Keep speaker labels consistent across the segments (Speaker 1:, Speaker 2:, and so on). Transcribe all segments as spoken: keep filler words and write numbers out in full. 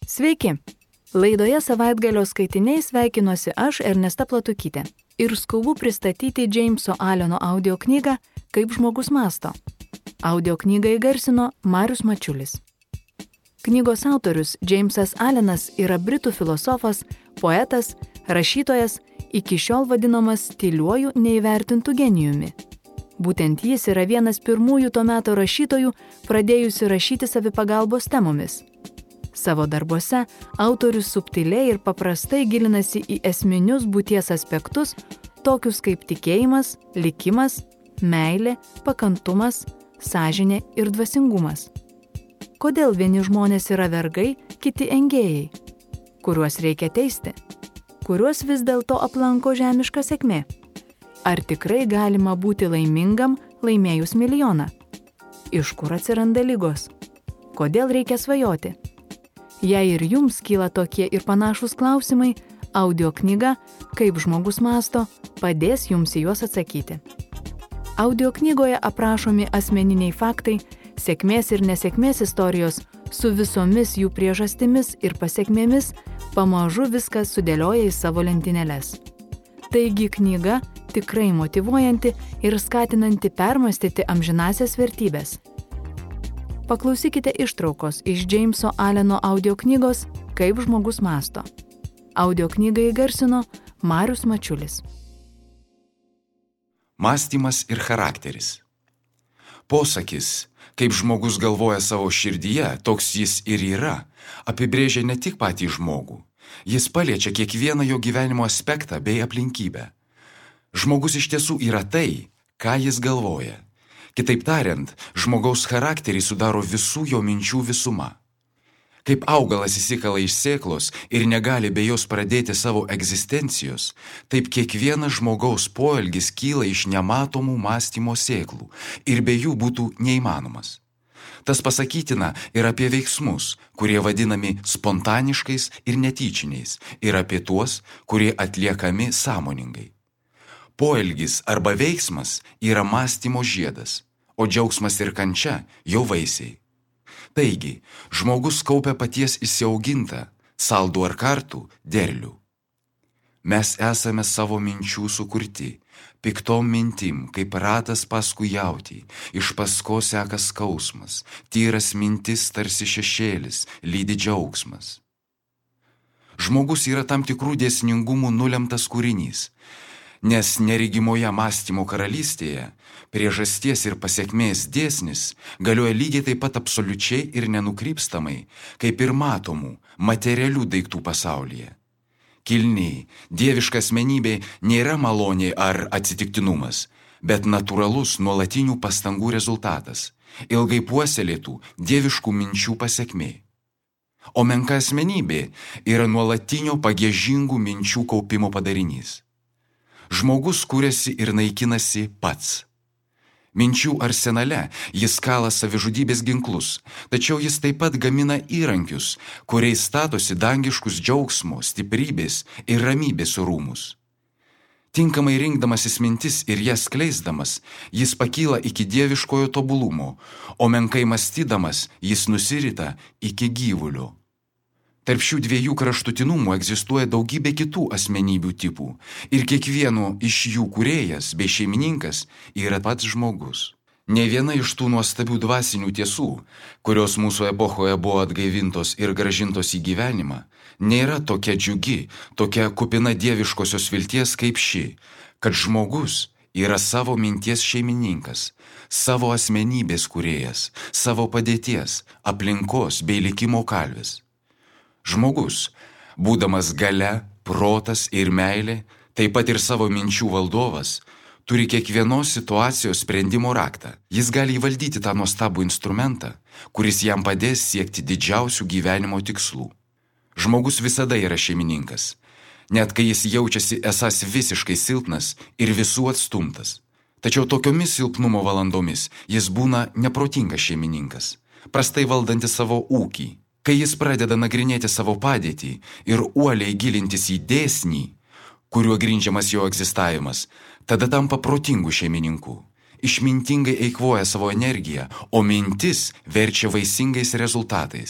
Speaker 1: Sveiki! Laidoje savaitgalio skaitiniai sveikinuosi aš, Ernesta Platukytė, ir skubu pristatyti Jameso Alleno audio knygą Kaip žmogus mąsto. Audio knygą įgarsino Marius Mačiulis. Knygos autorius Jamesas Allenas yra britų filosofas, poetas, rašytojas, iki šiol vadinamas tyliuoju neįvertintu genijumi. Būtent jis yra vienas pirmųjų to meto rašytojų, pradėjusių rašyti savipagalbos temomis. Savo darbuose autorius subtiliai ir paprastai gilinasi į esminius būties aspektus, tokius kaip tikėjimas, likimas, meilė, pakantumas, sąžinė ir dvasingumas. Kodėl vieni žmonės yra vergai, kiti engėjai? Kuriuos reikia teisti? Kuriuos vis dėlto aplanko žemiška sėkmė? Ar tikrai galima būti laimingam, laimėjus milijoną? Iš kur atsiranda ligos? Kodėl reikia svajoti? Jei ir jums kyla tokie ir panašūs klausimai, audio knyga Kaip žmogus mąsto padės jums į juos atsakyti. Audio knygoje aprašomi asmeniniai faktai, sėkmės ir nesėkmės istorijos su visomis jų priežastimis ir pasekmėmis, pamažu viskas sudėlioja į savo lentynėles. Taigi knyga tikrai motyvuojanti ir skatinanti permąstyti amžinąsias vertybės. Paklausykite ištraukos iš Jameso Alleno audio knygos Kaip žmogus mąsto. Audio knygą įgarsino Marius Mačiulis.
Speaker 2: Mąstymas ir charakteris. Posakis, kaip žmogus galvoja savo širdyje, toks jis ir yra, apibrėžia ne tik patį žmogų. Jis paliečia kiekvieną jo gyvenimo aspektą bei aplinkybę. Žmogus iš tiesų yra tai, ką jis galvoja. Kitaip tariant, žmogaus charakterį sudaro visų jo minčių visuma. Kaip augalas įsikala iš sėklos ir negali be jos pradėti savo egzistencijos, taip kiekvienas žmogaus poelgis kyla iš nematomų mąstymo sėklų ir be jų būtų neįmanomas. Tas pasakytina ir apie veiksmus, kurie vadinami spontaniškais ir netyčiniais, ir apie tuos, kurie atliekami sąmoningai. Poelgis arba veiksmas yra mąstymo žiedas, o džiaugsmas ir kančia jo vaisiai. Taigi, žmogus kaupia paties įsiaugintą, saldų ar kartų derlių. Mes esame savo minčių sukurti, piktom mintim, kaip ratas paskui jautį, iš paskos seka skausmas, tyras mintis tarsi šešėlis, lydi džiaugsmas. Žmogus yra tam tikrų dėsningumų nulemtas kūrinys, nes neregimoje mąstymo karalystėje priežasties ir pasekmės dėsnis galioja lygiai taip pat absoliučiai ir nenukrypstamai, kaip ir matomų, materialių daiktų pasaulyje. Kilniai, dieviška asmenybė nėra malonė ar atsitiktinumas, bet natūralus nuolatinių pastangų rezultatas, ilgai puoselėtų dieviškų minčių pasekmė. O menka asmenybė yra nuolatinio pagiežingų minčių kaupimo padarinys. Žmogus kuriasi ir naikinasi pats. Minčių arsenale jis kala savižudybės ginklus, tačiau jis taip pat gamina įrankius, kuriais statosi dangiškus džiaugsmo, stiprybės ir ramybės rūmus. Tinkamai rinkdamasis mintis ir jas skleisdamas, jis pakyla iki dieviškojo tobulumo, o menkai mąstydamas jis nusirita iki gyvulio. Tarp šių dviejų kraštutinumų egzistuoja daugybė kitų asmenybių tipų ir kiekvieno iš jų kūrėjas bei šeimininkas yra pats žmogus. Ne viena iš tų nuostabių dvasinių tiesų, kurios mūsų epochoje buvo atgaivintos ir grąžintos į gyvenimą, nėra tokia džiugi, tokia kupina dieviškosios vilties kaip ši, kad žmogus yra savo minties šeimininkas, savo asmenybės kūrėjas, savo padėties, aplinkos bei likimo kalvis. Žmogus, būdamas galia, protas ir meilė, taip pat ir savo minčių valdovas, turi kiekvienos situacijos sprendimo raktą. Jis gali įvaldyti tą nuostabų instrumentą, kuris jam padės siekti didžiausių gyvenimo tikslų. Žmogus visada yra šeimininkas, net kai jis jaučiasi esąs visiškai silpnas ir visų atstumtas. Tačiau tokiomis silpnumo valandomis jis būna neprotingas šeimininkas, prastai valdantis savo ūkį. Kai jis pradeda nagrinėti savo padėtį ir uoliai gilintis į dėsnį, kuriuo grindžiamas jo egzistavimas, tada tampa protingų šeimininku. Išmintingai eikvoja savo energiją, o mintis verčia vaisingais rezultatais.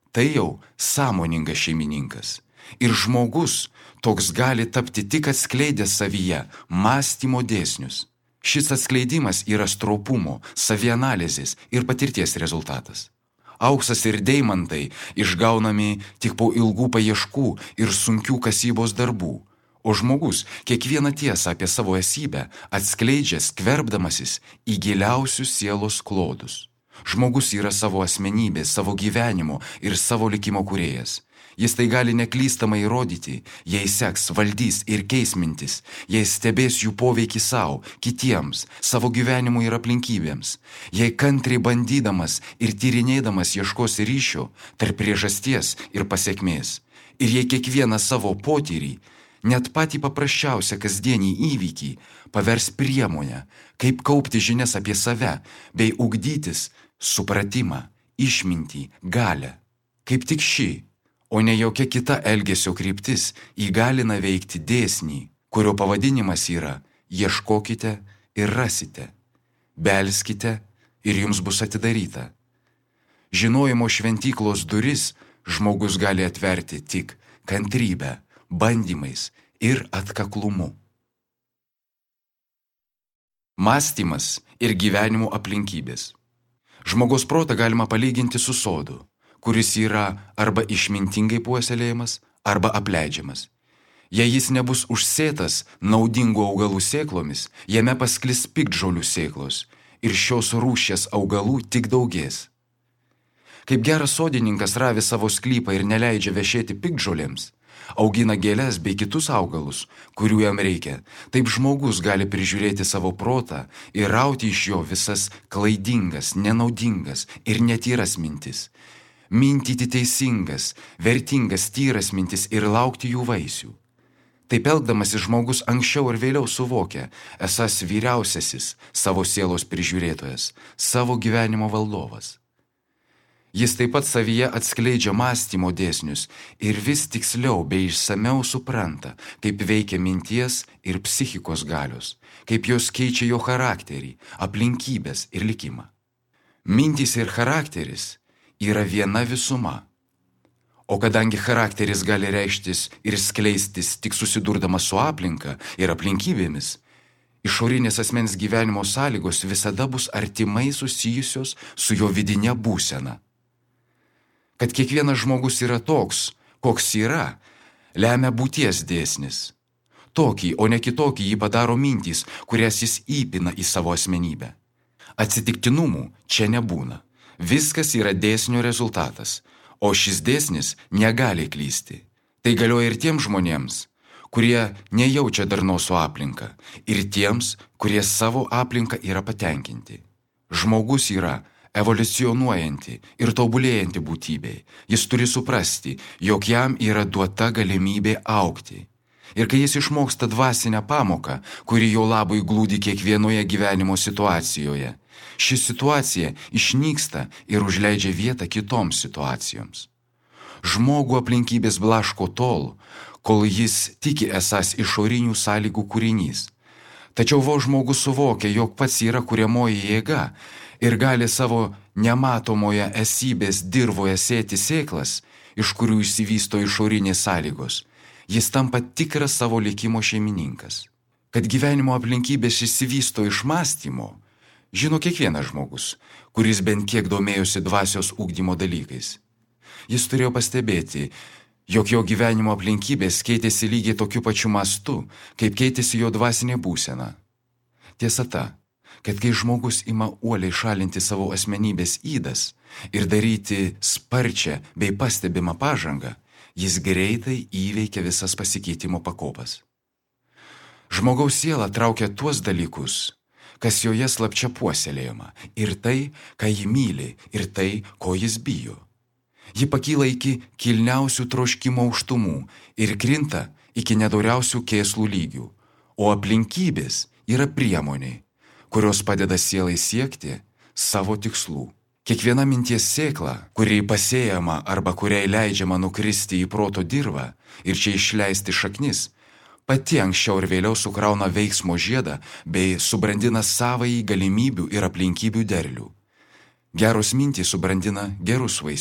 Speaker 2: tai jau sąmoningas šeimininkas. Ir žmogus toks gali tapti tik atskleidęs savyje mąstymo dėsnius. Šis atskleidimas yra stropumo, savianalizės ir patirties rezultatas. Auksas ir deimantai išgaunami tik po ilgų paieškų ir sunkių kasybos darbų, o žmogus kiekvieną tiesą apie savo esybę atskleidžia skverbdamasis į giliausius sielos klodus. Žmogus yra savo asmenybės, savo gyvenimo ir savo likimo kūrėjas. Jis tai gali neklystamai įrodyti, jei seks, valdys ir keis mintis, jei stebės jų poveikį savo, kitiems, savo gyvenimui ir aplinkybėms, jei kantriai bandydamas ir tyrinėdamas ieškos ryšio tarp priežasties ir pasekmės, ir jei kiekvieną savo potyrį, net patį paprasčiausią kasdienį įvykį, pavers priemonę, kaip kaupti žinias apie save, bei ugdytis supratimą, išmintį, galią. Kaip tik ši, o ne jokia kita elgesio kryptis įgalina veikti dėsnį, kurio pavadinimas yra ieškokite ir rasite, belskite ir jums bus atidaryta. Žinojimo šventyklos duris žmogus gali atverti tik kantrybę, bandymais ir atkaklumu. Mąstymas ir gyvenimo aplinkybės. Žmogaus protą galima palyginti su sodu, kuris yra arba išmintingai puoselėjamas, arba apleidžiamas. Jei jis nebus užsėtas naudingų augalų sėklomis, jame pasklis piktžolių sėklos ir šios rūšies augalų tik daugės. Kaip geras sodininkas ravi savo sklypą ir neleidžia vešėti piktžolėms, augina gėles bei kitus augalus, kurių jam reikia, taip žmogus gali prižiūrėti savo protą ir rauti iš jo visas klaidingas, nenaudingas ir netyras mintis, mintyti teisingas, vertingas, tyras mintis ir laukti jų vaisių. Taip elgdamasis žmogus anksčiau ir vėliau suvokia, esąs vyriausiasis savo sielos prižiūrėtojas, savo gyvenimo valdovas. Jis taip pat savyje atskleidžia mąstymo dėsnius ir vis tiksliau bei išsamiau supranta, kaip veikia minties ir psichikos galios, kaip jos keičia jo charakterį, aplinkybės ir likimą. Mintys ir charakteris yra viena visuma. O kadangi charakteris gali reikštis ir skleistis tik susidurdamas su aplinka ir aplinkybėmis, išorinės asmens gyvenimo sąlygos visada bus artimai susijusios su jo vidinė būsena. Kad kiekvienas žmogus yra toks, koks yra, lemia būties dėsnis. Tokį, o ne kitokį jį padaro mintys, kurias jis įpina į savo asmenybę. Atsitiktinumų čia nebūna. Viskas yra dėsnio rezultatas, o šis dėsnis negali klysti. Tai galioja ir tiems žmonėms, kurie nejaučia darnos su aplinka, ir tiems, kurie savo aplinką yra patenkinti. Žmogus yra evoliucionuojanti ir tobulėjanti būtybė. Jis turi suprasti, jog jam yra duota galimybė augti. Ir kai jis išmoksta dvasinę pamoką, kuri jo labui glūdi kiekvienoje gyvenimo situacijoje, ši situacija išnyksta ir užleidžia vietą kitoms situacijoms. Žmogų aplinkybės blaško tol, kol jis tiki esąs išorinių sąlygų kūrinys. Tačiau vos žmogus suvokia, jog pats yra kuriamoji jėga ir gali savo nematomoje esybės dirvoje sėti sėklas, iš kurių išsivysto išorinės sąlygos, jis tampa tikras savo likimo šeimininkas. Kad gyvenimo aplinkybės išsivysto iš mąstymo, žino kiekvienas žmogus, kuris bent kiek domėjosi dvasios ugdymo dalykais. Jis turėjo pastebėti, jog jo gyvenimo aplinkybės keitėsi lygiai tokiu pačiu mastu, kaip keitėsi jo dvasinė būsena. Tiesa ta, kad kai žmogus ima uoliai šalinti savo asmenybės ydas ir daryti sparčią bei pastebimą pažangą, jis greitai įveikia visas pasikeitimo pakopas. Žmogaus siela traukia tuos dalykus, kas joje slapčia puoselėjama, ir tai, ką ji myli, ir tai, ko jis bijo. Ji pakyla iki kilniausių troškimo aukštumų ir krinta iki nedoriausių kėslų lygių, o aplinkybės yra priemoniai, kurios padeda sielai siekti savo tikslų. Kiekviena minties sėkla, kuriai pasėjama arba kuriai leidžiama nukristi į proto dirvą ir čia išleisti šaknis, pati anksčiau ir vėliau sukrauna veiksmo žiedą bei subrandina savąjį galimybių ir aplinkybių derlių. Geros mintys subrandina gerus vaisius,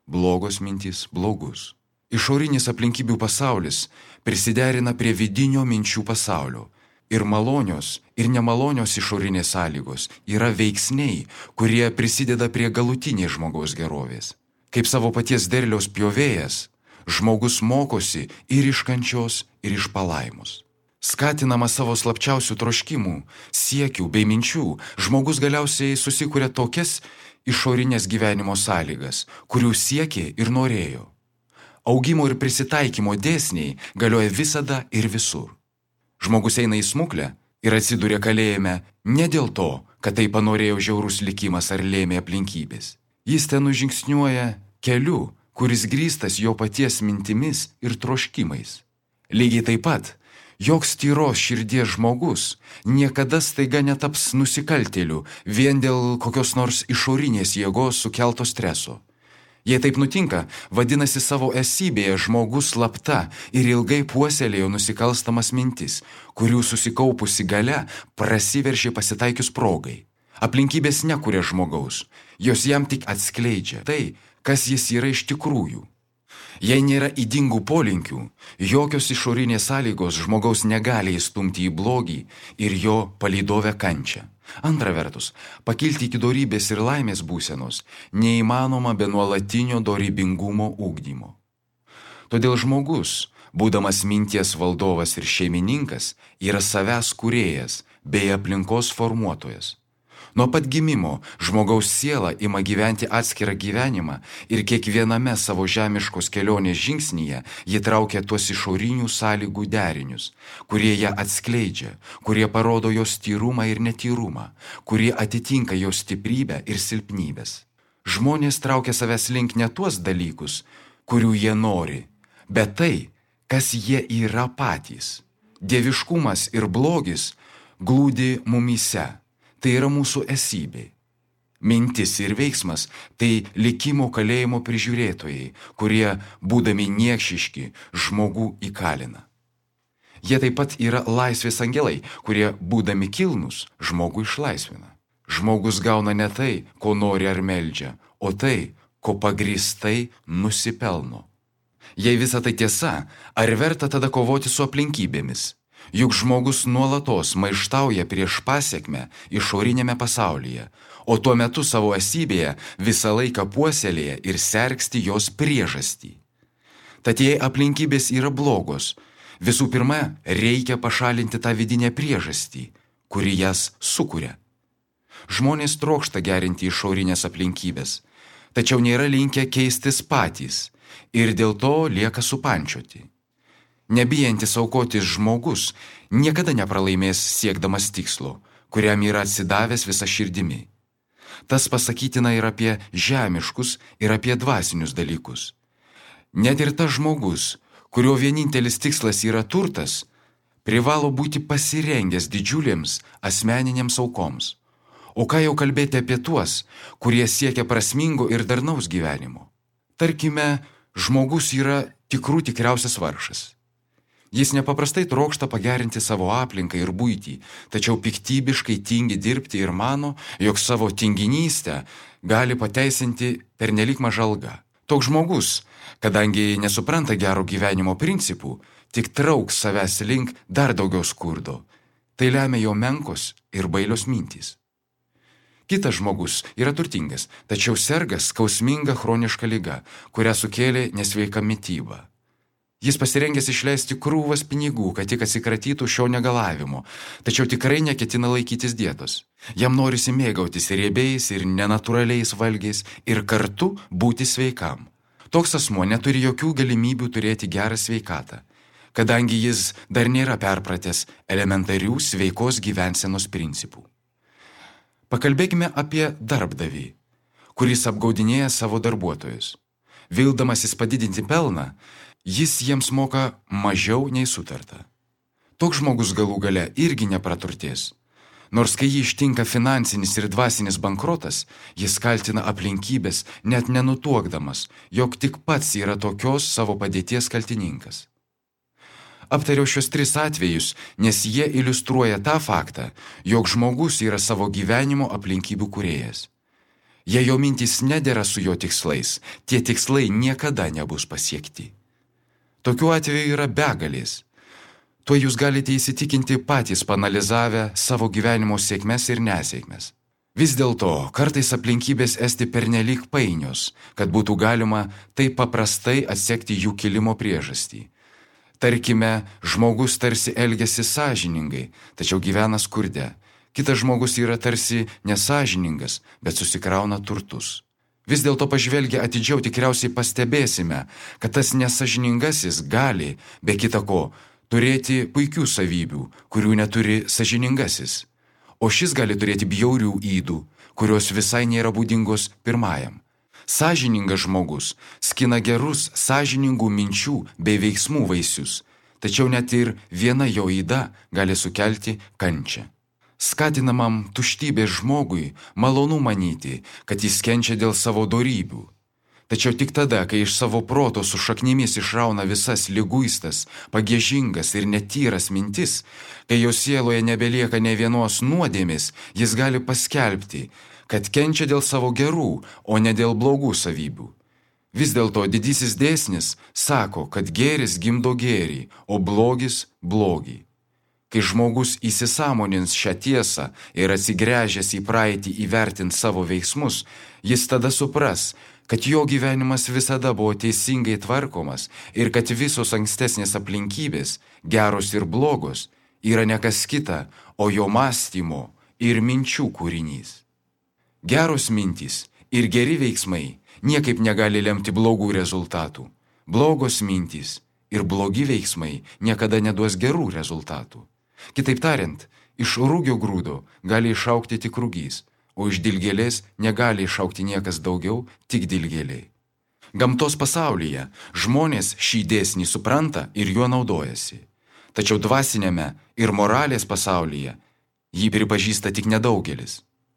Speaker 2: blogos mintys blogus. Išorinis aplinkybių pasaulis prisiderina prie vidinio minčių pasaulio. Ir malonios, ir nemalonios išorinės sąlygos yra veiksniai, kurie prisideda prie galutinės žmogaus gerovės. Kaip savo paties derliaus pjovėjas, žmogus mokosi ir iš kančios, ir iš palaimos. Skatinamas savo slapčiausių troškimų, siekių bei minčių, žmogus galiausiai susikuria tokias išorinės gyvenimo sąlygas, kurių siekė ir norėjo. Augimo ir prisitaikymo dėsniai galioja visada ir visur. Žmogus eina į smuklę ir atsiduria kalėjime ne dėl to, kad tai panorėjo žiaurus likimas ar lėmė aplinkybės. Jis ten nužingsniuoja keliu, kuris grįstas jo paties mintimis ir troškimais. Lygiai taip pat, joks tyros širdies žmogus niekada staiga netaps nusikaltėliu vien dėl kokios nors išorinės jėgos sukelto streso. Jei taip nutinka, vadinasi savo esybėje žmogus slapta ir ilgai puoselėjo nusikalstamas mintis, kurių susikaupusi galia prasiveržė pasitaikius progai. Aplinkybės nekuria žmogaus, jos jam tik atskleidžia tai, kas jis yra iš tikrųjų. Jei nėra ydingų polinkių, jokios išorinės sąlygos žmogaus negali įstumti į blogį ir jo palydovę kančią. Antra vertus, pakilti iki dorybės ir laimės būsenos neįmanoma be nuolatinio dorybingumo ugdymo. Todėl žmogus, būdamas minties valdovas ir šeimininkas, yra savęs kūrėjas bei aplinkos formuotojas. Nuo pat gimimo žmogaus siela ima gyventi atskirą gyvenimą ir kiekviename savo žemiškos kelionės žingsnyje ji traukia tuos išorinių sąlygų derinius, kurie ją atskleidžia, kurie parodo jos tyrumą ir netyrumą, kurie atitinka jos stiprybę ir silpnybės. Žmonės traukia savęs link ne tuos dalykus, kurių jie nori, bet tai, kas jie yra patys. Dieviškumas ir blogis glūdi mumyse. Tai yra mūsų esybė. Mintis ir veiksmas – tai likimo kalėjimo prižiūrėtojai, kurie, būdami niekšiški, žmogų įkalina. Jie taip pat yra laisvės angelai, kurie, būdami kilnūs, žmogų išlaisvina. Žmogus gauna ne tai, ko nori ar meldžia, o tai, ko pagrįstai nusipelno. Jei visa tai tiesa, ar verta tada kovoti su aplinkybėmis? Juk žmogus nuolatos maištauja prieš pasekmę išorinėme pasaulyje, o tuo metu savo esybėje visą laiką puoselėja ir sergsti jos priežastį. Tad jei aplinkybės yra blogos, visų pirma, reikia pašalinti tą vidinę priežastį, kuri jas sukuria. Žmonės trokšta gerinti išorinės aplinkybės, tačiau nėra linkę keistis patys ir dėl to lieka supančioti. Nebijantis aukotis žmogus niekada nepralaimės siekdamas tikslo, kuriam yra atsidavęs visa širdimi. Tas pasakytina ir apie žemiškus, ir apie dvasinius dalykus. Net ir tas žmogus, kurio vienintelis tikslas yra turtas, privalo būti pasirengęs didžiulėms asmeninėms aukoms. O ką jau kalbėti apie tuos, kurie siekia prasmingo ir darnaus gyvenimo? Tarkime, žmogus yra tikrų tikriausias vargšas. Jis nepaprastai trokšta pagerinti savo aplinką ir buitį, tačiau piktybiškai tingi dirbti ir mano, jog savo tinginystę gali pateisinti pernelyg maža alga. Toks žmogus, kadangi nesupranta gero gyvenimo principų, tik trauks savęs link dar daugiau skurdo. Tai lemia jo menkos ir bailios mintys. Kitas žmogus yra turtingas, tačiau serga skausminga chroniška liga, kurią sukėlė nesveika mityba. Jis pasirengęs išleisti krūvas pinigų, kad tik atsikratytų šio negalavimo, tačiau tikrai neketina laikytis dietos. Jam norisi mėgautis riebiais ir nenatūraliais valgiais ir kartu būti sveikam. Toks asmuo neturi jokių galimybių turėti gerą sveikatą, kadangi jis dar nėra perpratęs elementarių sveikos gyvensenos principų. Pakalbėkime apie darbdavį, kuris apgaudinėja savo darbuotojus. Vildamasis padidinti pelną, jis jiems moka mažiau nei sutarta. Toks žmogus galų gale irgi nepraturtės. Nors kai jį ištinka finansinis ir dvasinis bankrotas, jis kaltina aplinkybės, net nenutuokdamas, jog tik pats yra tokios savo padėties kaltininkas. Aptariau šios tris atvejus, nes jie iliustruoja tą faktą, jog žmogus yra savo gyvenimo aplinkybių kūrėjas. Jei jo mintys nedera su jo tikslais, tie tikslai niekada nebus pasiekti. Tokių atvejų yra begalės. Tuo jūs galite įsitikinti patys panalizavę savo gyvenimo sėkmes ir nesėkmes. Vis dėlto, kartais aplinkybės esti pernelyg painios, kad būtų galima taip paprastai atsekti jų kilimo priežastį. Tarkime, žmogus tarsi elgiasi sąžiningai, tačiau gyvena skurde. Kitas žmogus yra tarsi nesąžiningas, bet susikrauna turtus. Vis dėlto pažvelgę atidžiau tikriausiai pastebėsime, kad tas nesąžiningasis gali, be kita ko, turėti puikių savybių, kurių neturi sąžiningasis. O šis gali turėti bjaurių ydų, kurios visai nėra būdingos pirmajam. Sąžiningas žmogus skina gerus sąžiningų minčių bei veiksmų vaisius, tačiau net ir viena jo yda gali sukelti kančią. Skatinamam tuštybės žmogui malonu manyti, kad jis kenčia dėl savo dorybių. Tačiau tik tada, kai iš savo proto su šaknimis išrauna visas liguistas, pagiežingas ir netyras mintis, kai jo sieloje nebelieka ne vienos nuodėmės, jis gali paskelbti, kad kenčia dėl savo gerų, o ne dėl blogų savybių. Vis dėlto didysis dėsnis sako, kad gėris gimdo gėrį, o blogis blogį. Kai žmogus įsisąmonins šią tiesą ir atsigręžęs į praeitį įvertins savo veiksmus, jis tada supras, kad jo gyvenimas visada buvo teisingai tvarkomas ir kad visos ankstesnės aplinkybės, geros ir blogos, yra ne kas kita, o jo mąstymo ir minčių kūrinys. Geros mintys ir geri veiksmai niekaip negali lemti blogų rezultatų. Blogos mintys ir blogi veiksmai niekada neduos gerų rezultatų. Kitaip tariant, iš rūgio grūdo gali išaugti tik rūgys, o iš dilgėlės negali išaugti niekas daugiau, tik dilgėliai. Gamtos pasaulyje žmonės šį dėsnį supranta ir juo naudojasi. Tačiau dvasinėme ir moralės pasaulyje jį pripažįsta tik nedaugelis.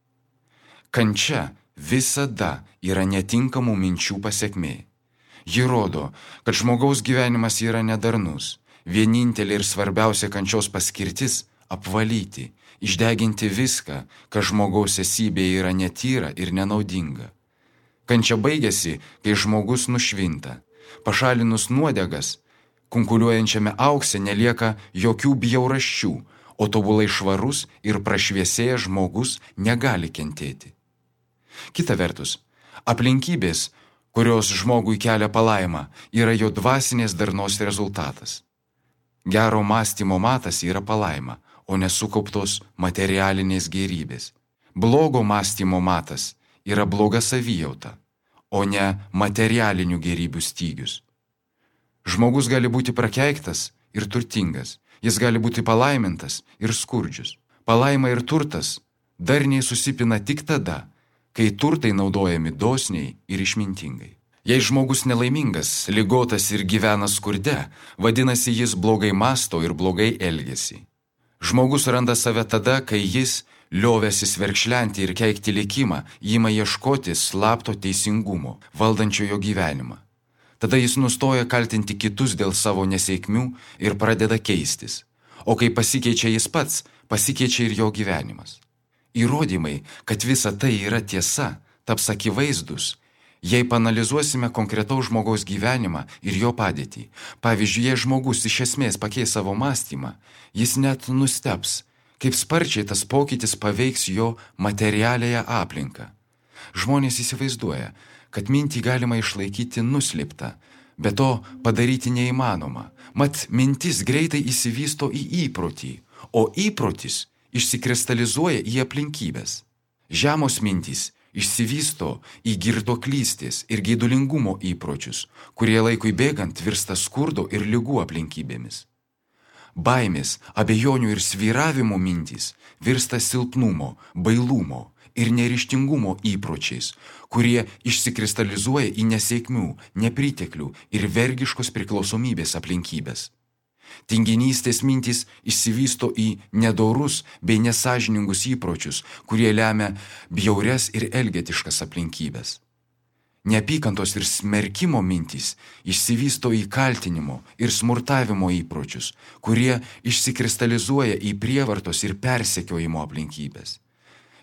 Speaker 2: Kančia visada yra netinkamų minčių pasekmė. Ji rodo, kad žmogaus gyvenimas yra nedarnus. Vienintelė ir svarbiausia kančios paskirtis – apvalyti, išdeginti viską, kas žmogaus esybėje yra netyra ir nenaudinga. Kančia baigėsi, kai žmogus nušvinta. Pašalinus nuodegas, kunkuliuojančiame aukse nelieka jokių bjaurasčių, o tobulai švarus ir prašviesėjęs žmogus negali kentėti. Kita vertus, aplinkybės, kurios žmogui kelia palaimą, yra jo dvasinės darnos rezultatas. Gero mąstymo matas yra palaima, o nesukauptos materialinės gėrybės. Blogo mąstymo matas yra bloga savijauta, o ne materialinių gėrybių stygius. Žmogus gali būti prakeiktas ir turtingas, jis gali būti palaimintas ir skurdžius. Palaima ir turtas darniai susipina tik tada, kai turtai naudojami dosniai ir išmintingai. Jei žmogus nelaimingas, ligotas ir gyvena skurde, vadinasi jis blogai mąsto ir blogai elgiasi. Žmogus randa save tada, kai jis, liovęsis verkšlenti ir keikti likimą, ima ieškoti slapto teisingumo, valdančiojo gyvenimą. Tada jis nustoja kaltinti kitus dėl savo nesėkmių ir pradeda keistis. O kai pasikeičia jis pats, pasikeičia ir jo gyvenimas. Įrodymai, kad visa tai yra tiesa, taps akivaizdus, jei panalizuosime konkretaus žmogaus gyvenimą ir jo padėtį. Pavyzdžiui, jei žmogus iš esmės pakeis savo mąstymą, jis net nustebs, kaip sparčiai tas pokytis paveiks jo materialiąją aplinką. Žmonės įsivaizduoja, kad mintį galima išlaikyti nuslėptą, bet to padaryti neįmanoma. Mat mintis greitai įsivysto į įprotį, o įprotis išsikristalizuoja į aplinkybės. Žemos mintys išsivysto į girtuoklystės ir geidulingumo įpročius, kurie laikui bėgant virsta skurdo ir ligų aplinkybėmis. Baimės, abejonių ir svyravimo mintys virsta silpnumo, bailumo ir neryžtingumo įpročiais, kurie išsikristalizuoja į nesėkmių, nepriteklių ir vergiškos priklausomybės aplinkybės. Tinginystės mintys išsivysto į nedorus bei nesąžiningus įpročius, kurie lemia bjaurias ir elgetiškas aplinkybės. Neapykantos ir smerkimo mintys išsivysto į kaltinimo ir smurtavimo įpročius, kurie išsikristalizuoja į prievartos ir persekiojimo aplinkybės.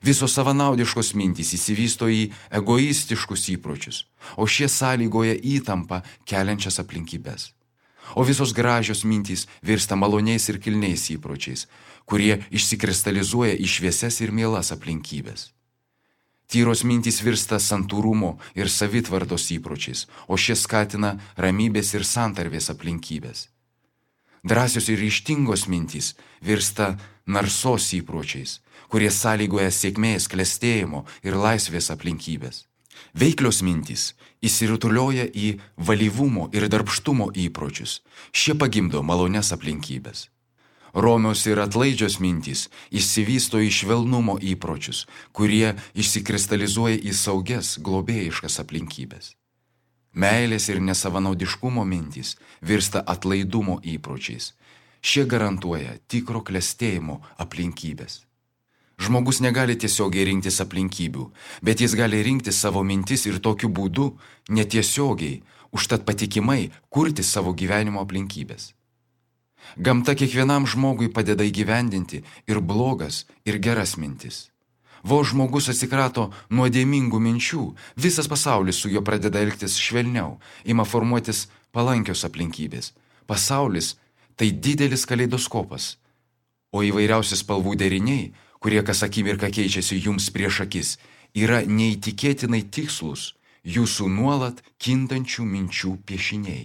Speaker 2: Visos savanaudiškos mintys įsivysto į egoistiškus įpročius, o šie sąlygoja įtampą keliančias aplinkybės. O visos gražios mintys virsta maloniais ir kilniais įpročiais, kurie išsikristalizuoja į šviesias ir mielas aplinkybės. Tyros mintys virsta santūrumo ir savitvardos įpročiais, o šie skatina ramybės ir santarvės aplinkybės. Drąsios ir ryžtingos mintys virsta narsos įpročiais, kurie sąlygoja sėkmės, klestėjimo ir laisvės aplinkybės. Veiklios mintys įsirutulioja į valyvumo ir darbštumo įpročius. Šie pagimdo malonias aplinkybės. Romios ir atlaidžios mintys išsivysto į švelnumo įpročius, kurie išsikristalizuoja į saugias, globėjiškas aplinkybės. Meilės ir nesavanaudiškumo mintys virsta atlaidumo įpročiais. Šie garantuoja tikro klestėjimo aplinkybės. Žmogus negali tiesiogiai rinktis aplinkybių, bet jis gali rinkti savo mintis ir tokiu būdu netiesiogiai, užtat patikimai kurti savo gyvenimo aplinkybės. Gamta kiekvienam žmogui padeda įgyvendinti ir blogas, ir geras mintis. Vos žmogus atsikrato nuodėmingų minčių, visas pasaulis su juo pradeda elgtis švelniau, ima formuotis palankios aplinkybės. Pasaulis tai didelis kaleidoskopas, o įvairiausi spalvų deriniai, kurie kas akimirką keičiasi jums prieš akis, yra neįtikėtinai tikslus jūsų nuolat kintančių minčių piešiniai.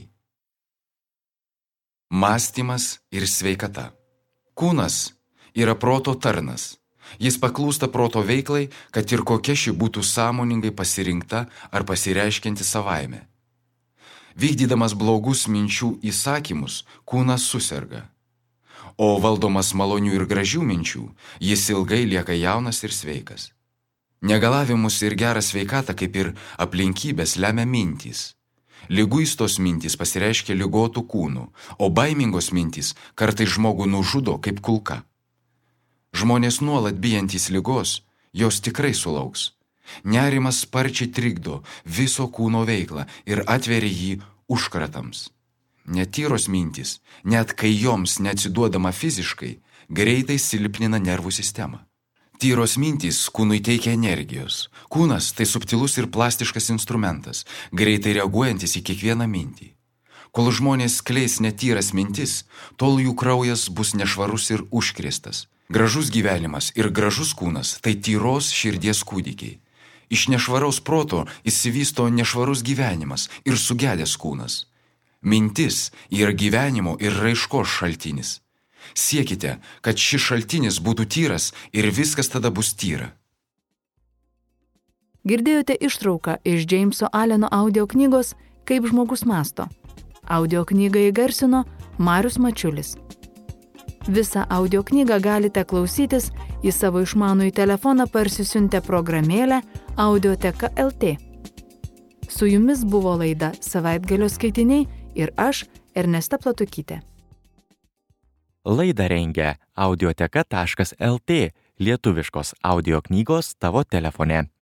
Speaker 2: Mąstymas ir sveikata. Kūnas yra proto tarnas. Jis paklūsta proto veiklai, kad ir kokia ši būtų sąmoningai pasirinkta ar pasireiškianti savaime. Vykdydamas blogus minčių įsakymus, kūnas suserga. O valdomas malonių ir gražių minčių, jis ilgai lieka jaunas ir sveikas. Negalavimus ir gerą sveikatą, kaip ir aplinkybės, lemia mintys. Liguistos mintys pasireiškia ligotų kūnų, o baimingos mintys kartais žmogų nužudo kaip kulka. Žmonės nuolat bijantys ligos, jos tikrai sulauks. Nerimas sparčiai trikdo viso kūno veiklą ir atveria jį užkratams. Netyros mintys, net kai joms neatsiduodama fiziškai, greitai silpnina nervų sistemą. Tyros mintys kūnui teikia energijos. Kūnas tai subtilus ir plastiškas instrumentas, greitai reaguojantis į kiekvieną mintį. Kol žmonės skleis netyras mintis, tol jų kraujas bus nešvarus ir užkrėstas. Gražus gyvenimas ir gražus kūnas tai tyros širdies kūdikiai. Iš nešvaraus proto išsivysto nešvarus gyvenimas ir sugedęs kūnas. Mintis yra gyvenimo ir raiškos šaltinis. Siekite, kad šis šaltinis būtų tyras ir viskas tada bus tyra.
Speaker 1: Girdėjote ištrauką iš Jameso Aleno audio knygos Kaip žmogus mąsto. Audio knygą įgarsino Marius Mačiulis. Visą audio knygą galite klausytis į savo išmanųjį telefoną parsisiuntę programėlę Audioteka L T. Su jumis buvo laida Savaitgalio skaitiniai ir aš, Ernesta Platukytė.
Speaker 3: Laidą rengia audioteka taškas el tė, lietuviškos audio knygos tavo telefone.